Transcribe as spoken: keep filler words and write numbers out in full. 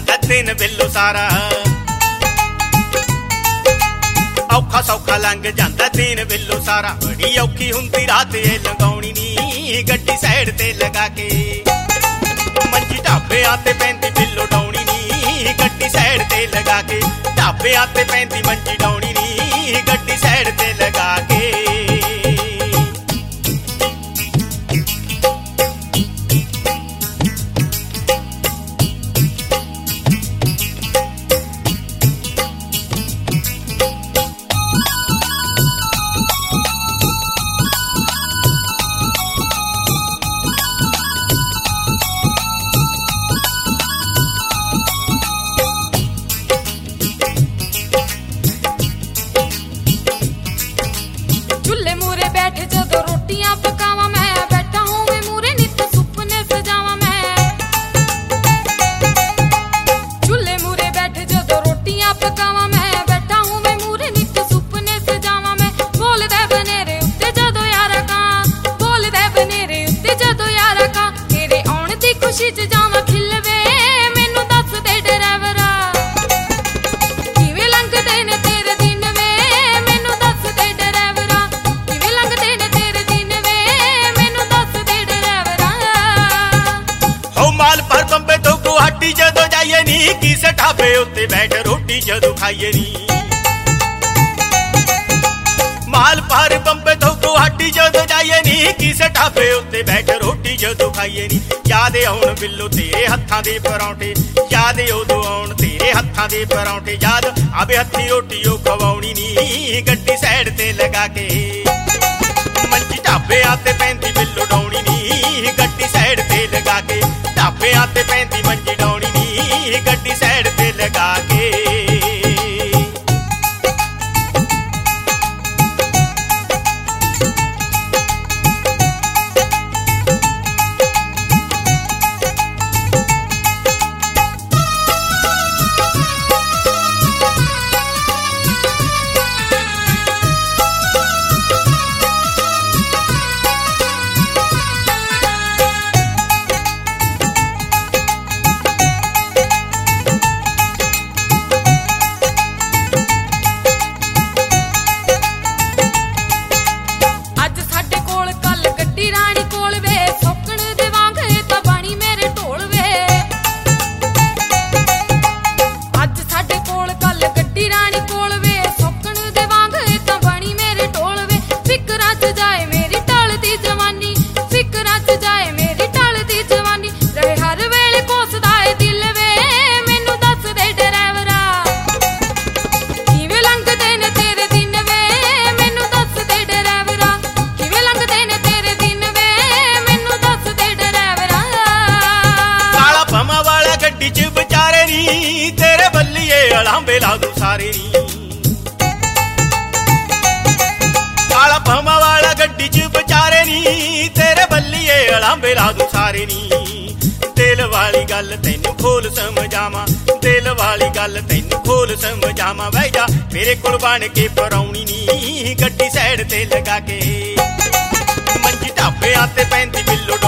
ਜਾਂਦਾ ਦਿਨ ਬਿੱਲੋ ਸਾਰਾ। ਔਖਾ ਸੌਖਾ ਲੰਘ ਜਾਂਦਾ ਦਿਨ ਬਿੱਲੋ ਸਾਰਾ। ਬੜੀ ਔਖੀ ਹੁੰਦੀ ਰਾਤ ਇਹ ਲੰਘਾਉਣੀ ਨੀ ਗੱਡੀ ਸਾਈਡ ਤੇ ਲਗਾ ਕੇ। ਮੰਜੀ ਢਾਬਿਆਂ ਤੇ ਪੈਂਦੀ ਬਿੱਲੋ ਡਾਉਣੀ ਨੀ ਗੱਡੀ ਸਾਈਡ ਤੇ ਲਗਾ ਕੇ। ਢਾਬਿਆਂ ਤੇ ਪੈਂਦੀ ਮੰਜੀ ਡਾਉਣੀ ਨੀ ਗੱਡੀ ਸਾਈਡ ਤੇ ਲਗਾ ਕੇ। ਖੁਸ਼ੀ ਚ ਜਾਵਾਂ ਖਿਲਵੇ ਮੈਨੂੰ ਦੱਸ ਦੇ ਡਰਾਈਵਰਾ। ਕਿਵੇਂ ਲੰਘਦੇ ਨੇ ਤੇਰੇ ਦਿਨ ਵੇ ਮੈਨੂੰ ਦੱਸ ਦੇ ਡਰਾਈਵਰਾ। ਕਿਵੇਂ ਲੰਘਦੇ ਨੇ ਤੇਰੇ ਦਿਨ ਵੇ ਮੈਨੂੰ ਦੱਸ ਦੇ ਡਰਾਈਵਰਾ। ਹੋ ਮਾਲ ਭਰ ਬੰਬੇ ਤੋਂ ਗੁਹਾਟੀ ਜਦੋਂ ਜਾਈਏ ਨੀ ਕਿਸੇ ਢਾਬੇ ਉੱਤੇ ਬੈਠ ਰੋਟੀ ਜਦੋਂ ਖਾਈਏ ਨੀ। ਮਾਲ ਭਰ ਬੰਬੇ ਤੋਂ ਗੁਹਾਟੀ ਜਦੋਂ ਜਾਈਏ ਨੀ ਕਿਸੇ ਢਾਬੇ ਉੱਤੇ ਬੈਠ ਰੋਟੀ ਜਦੋਂ ਖਾਈਏ ਨੀ। ਯਾਦ ਆਉਣ ਬਿੱਲੋ ਤੇਰੇ ਹੱਥਾਂ ਦੇ ਪਰੌਂਠੇ। ਯਾਦ ਉਦੋਂ ਆਉਣ ਤੇਰੇ ਹੱਥਾਂ ਦੇ ਪਰੌਂਠੇ। ਯਾਦ ਆਵੇ ਹੱਥੀ ਰੋਟੀ ਉਹ ਖਵਾਉਣੀ ਨੀ ਗੱਡੀ ਸਾਈਡ ਤੇ ਲਗਾ ਕੇ। ਮੰਜੀ ਢਾਬਿਆਂ ਤੇ ਪੈਂਦੀ ਬਿੱਲੋ ਡਾਉਣੀ ਨੀ ਗੱਡੀ ਸਾਈਡ ਤੇ ਲਗਾ ਕੇ। ਢਾਬਿਆਂ ਤੇ ਪੈਂਦੀ ਮੰਜੀ ਡਾਉਣੀ ਨੀ ਗੱਡੀ ਸਾਈਡ ਤੇ ਲਗਾ ਕੇ। ਤੇਰੇ ਬੱਲੀਏ ਅਲਾਂਬੇ ਲਾ ਦੂ ਸਾਰੇ ਨੀ। ਕਾਲਾ ਭਾਵਾਂ ਵਾਲਾ ਗੱਡੀ ਚ ਵਿਚਾਰੇ ਨੀ ਤੇਰੇ ਬੱਲੀਏ ਅਲਾਂਬੇ ਲਾ ਦੂ ਸਾਰੇ ਨੀ। ਦਿਲ ਵਾਲੀ ਗੱਲ ਤੈਨੂੰ ਖੋਲ ਸਮਝਾਵਾਂ। ਦਿਲ ਵਾਲੀ ਗੱਲ ਤੈਨੂੰ ਖੋਲ ਸਮਝਾਵਾਂ। ਬਹਿ ਜਾ ਮੇਰੇ ਕੋਲ ਬਣ ਕੇ ਪਰਾਉਣੀ ਨੀ ਗੱਡੀ ਸਾਈਡ ਤੇ ਲਗਾ ਕੇ। ਮੰਜੀ ਢਾਬਿਆਂ ਤੇ ਪੈਂਦੀ ਬਿੱਲੋ